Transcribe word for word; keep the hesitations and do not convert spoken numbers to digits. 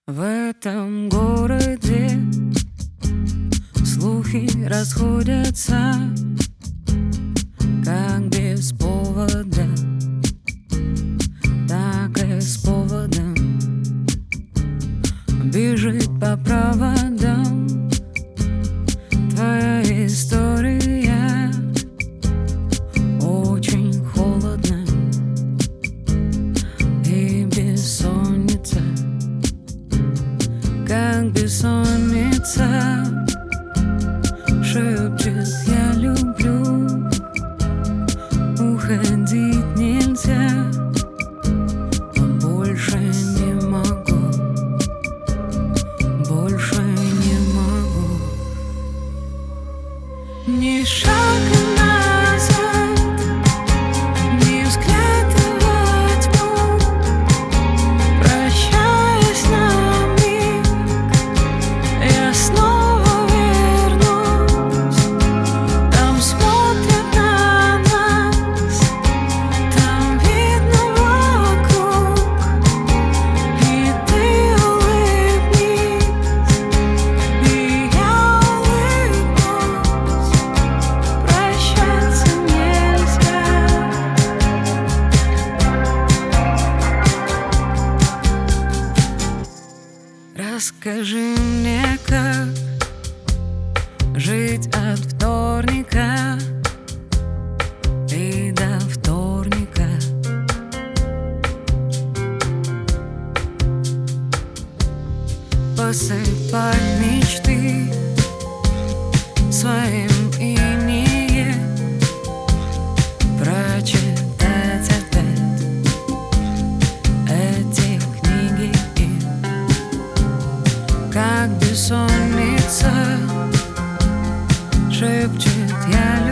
В этом городе слухи расходятся, как без повода, так и с поводом. Бежит по проводам твоя история. Очень холодно и бессонница, как бессонница, шепчет: я люблю, уходить нельзя, но больше не могу, больше не могу. Ни шага назад, ни взгляда во тьму, прощаясь на миг, я снова вернусь. Там смотрят на нас, там видно вокруг, и ты улыбнись, и я улыбнусь. Прощаться нельзя. Расскажи мне, как жить от вторника и до вторника. Посыпать мечты своим именем, прочитать опять эти книги им, как бессонница, шепчет: я